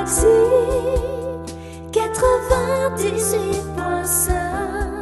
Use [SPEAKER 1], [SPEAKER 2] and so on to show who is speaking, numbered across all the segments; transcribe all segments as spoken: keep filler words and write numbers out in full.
[SPEAKER 1] Galaxy quatre-vingt-dix-huit point cinq.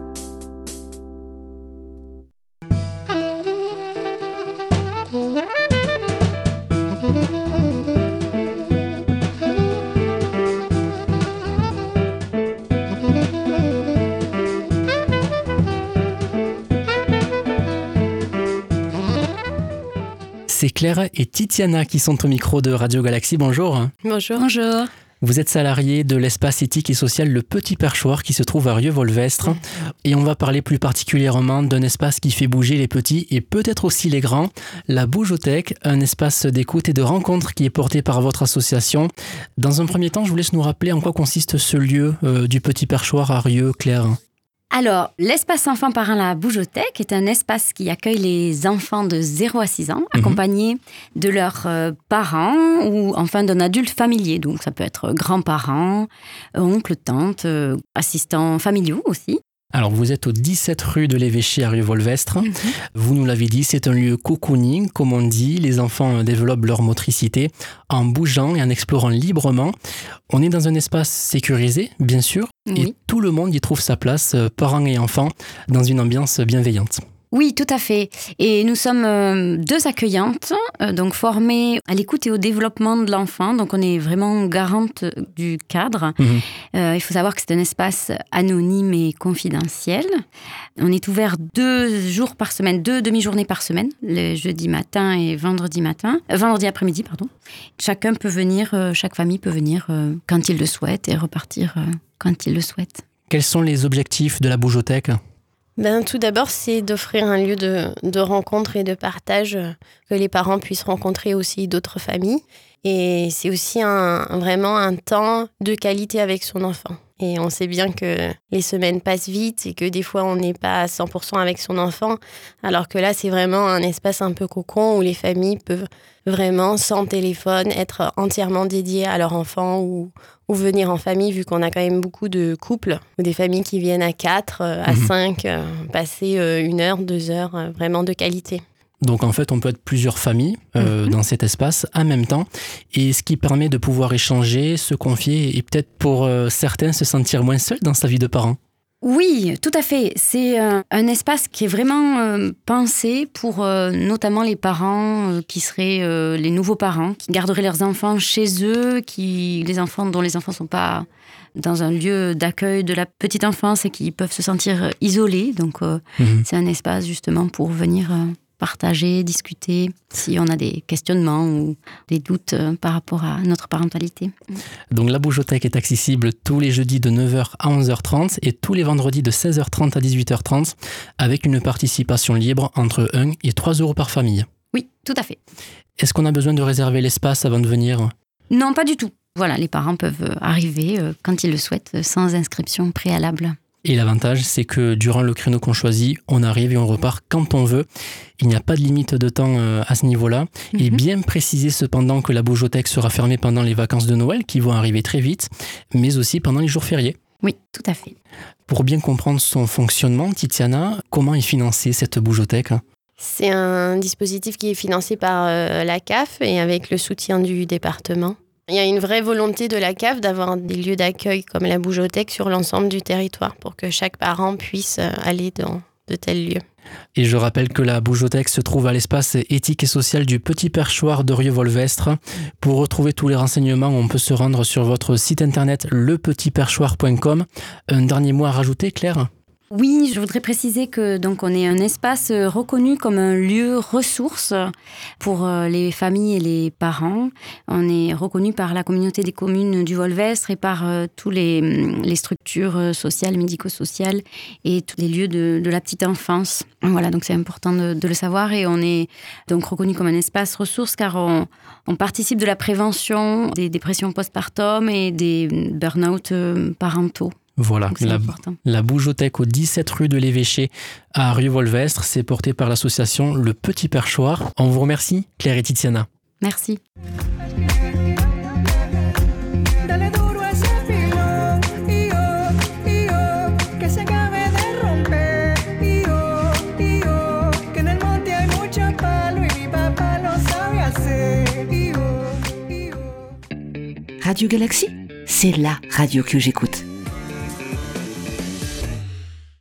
[SPEAKER 2] C'est Claire et Titiana qui sont au micro de Radio Galaxy. Bonjour.
[SPEAKER 3] Bonjour. Bonjour.
[SPEAKER 2] Vous êtes salariés de l'espace éthique et social Le Petit Perchoir qui se trouve à Rieux-Volvestre. Et on va parler plus particulièrement d'un espace qui fait bouger les petits et peut-être aussi les grands, la Bougeothèque, un espace d'écoute et de rencontre qui est porté par votre association. Dans un premier temps, je vous laisse nous rappeler en quoi consiste ce lieu euh, du Petit Perchoir à Rieux, Claire.
[SPEAKER 3] Alors, l'espace enfant parrain La Bougeothèque est un espace qui accueille les enfants de zéro à six ans, mmh. accompagnés de leurs euh, parents ou enfin d'un adulte familier. Donc, ça peut être grands-parents, oncles, tantes, euh, assistants familiaux aussi.
[SPEAKER 2] Alors, vous êtes au dix-sept rue de l'Évêché à Rieux-Volvestre. Mmh. Vous nous l'avez dit, c'est un lieu cocooning, comme on dit. Les enfants développent leur motricité en bougeant et en explorant librement. On est dans un espace sécurisé, bien sûr, oui. Et tout le monde y trouve sa place, parents et enfants, dans une ambiance bienveillante.
[SPEAKER 3] Oui, tout à fait. Et nous sommes euh, deux accueillantes, euh, donc formées à l'écoute et au développement de l'enfant. Donc, on est vraiment garante du cadre. Mmh. Euh, il faut savoir que c'est un espace anonyme et confidentiel. On est ouvert deux jours par semaine, deux demi-journées par semaine, le jeudi matin et vendredi matin, euh, vendredi après-midi, pardon. Chacun peut venir, euh, chaque famille peut venir euh, quand il le souhaite et repartir euh, quand il le souhaite.
[SPEAKER 2] Quels sont les objectifs de la Bougeothèque ?
[SPEAKER 4] Ben, tout d'abord, c'est d'offrir un lieu de, de rencontre et de partage, que les parents puissent rencontrer aussi d'autres familles. Et c'est aussi un, vraiment un temps de qualité avec son enfant. Et on sait bien que les semaines passent vite et que des fois, on n'est pas à cent pour cent avec son enfant. Alors que là, c'est vraiment un espace un peu cocon où les familles peuvent vraiment, sans téléphone, être entièrement dédiées à leur enfant ou, ou venir en famille, vu qu'on a quand même beaucoup de couples ou des familles qui viennent à quatre, à mmh. cinq, passer une heure, deux heures, vraiment de qualité.
[SPEAKER 2] Donc en fait, on peut être plusieurs familles euh, mmh. dans cet espace en même temps, et ce qui permet de pouvoir échanger, se confier et peut-être pour euh, certains se sentir moins seul dans sa vie de parent.
[SPEAKER 3] Oui, tout à fait. C'est euh, un espace qui est vraiment euh, pensé pour euh, notamment les parents euh, qui seraient euh, les nouveaux parents, qui garderaient leurs enfants chez eux, qui les enfants dont les enfants ne sont pas dans un lieu d'accueil de la petite enfance et qui peuvent se sentir isolés. Donc euh, mmh. c'est un espace justement pour venir Euh, partager, discuter, si on a des questionnements ou des doutes par rapport à notre parentalité.
[SPEAKER 2] Donc la Bougeothèque est accessible tous les jeudis de neuf heures à onze heures trente et tous les vendredis de seize heures trente à dix-huit heures trente avec une participation libre entre un et trois euros par famille.
[SPEAKER 3] Oui, tout à fait.
[SPEAKER 2] Est-ce qu'on a besoin de réserver l'espace avant de venir ?
[SPEAKER 3] Non, pas du tout. Voilà, les parents peuvent arriver quand ils le souhaitent sans inscription préalable.
[SPEAKER 2] Et l'avantage, c'est que durant le créneau qu'on choisit, on arrive et on repart quand on veut. Il n'y a pas de limite de temps à ce niveau-là. Mm-hmm. Et bien préciser cependant que la Bougeothèque sera fermée pendant les vacances de Noël, qui vont arriver très vite, mais aussi pendant les jours fériés.
[SPEAKER 3] Oui, tout à fait.
[SPEAKER 2] Pour bien comprendre son fonctionnement, Titiana, comment est financée cette Bougeothèque ?
[SPEAKER 4] C'est un dispositif qui est financé par euh, la C A F et avec le soutien du département. Il y a une vraie volonté de la C A F d'avoir des lieux d'accueil comme la Bougeothèque sur l'ensemble du territoire pour que chaque parent puisse aller dans de tels lieux.
[SPEAKER 2] Et je rappelle que la Bougeothèque se trouve à l'espace éthique et social du Petit Perchoir de Rieux-Volvestre. Pour retrouver tous les renseignements, on peut se rendre sur votre site internet le petit perchoir point com. Un dernier mot à rajouter, Claire ?
[SPEAKER 3] Oui, je voudrais préciser que donc on est un espace reconnu comme un lieu ressource pour les familles et les parents. On est reconnu par la communauté des communes du Volvestre et par euh, tous les, les structures sociales, médico-sociales et tous les lieux de, de la petite enfance. Voilà, donc c'est important de, de le savoir et on est donc reconnu comme un espace ressource car on, on participe de la prévention des dépressions postpartum et des burn-out parentaux.
[SPEAKER 2] Voilà, la, la Bougeothèque au dix-sept rue de l'Évêché à Rieux-Volvestre, c'est porté par l'association Le Petit Perchoir. On vous remercie, Claire et Titiana.
[SPEAKER 3] Merci.
[SPEAKER 5] Radio Galaxie, c'est la radio que j'écoute.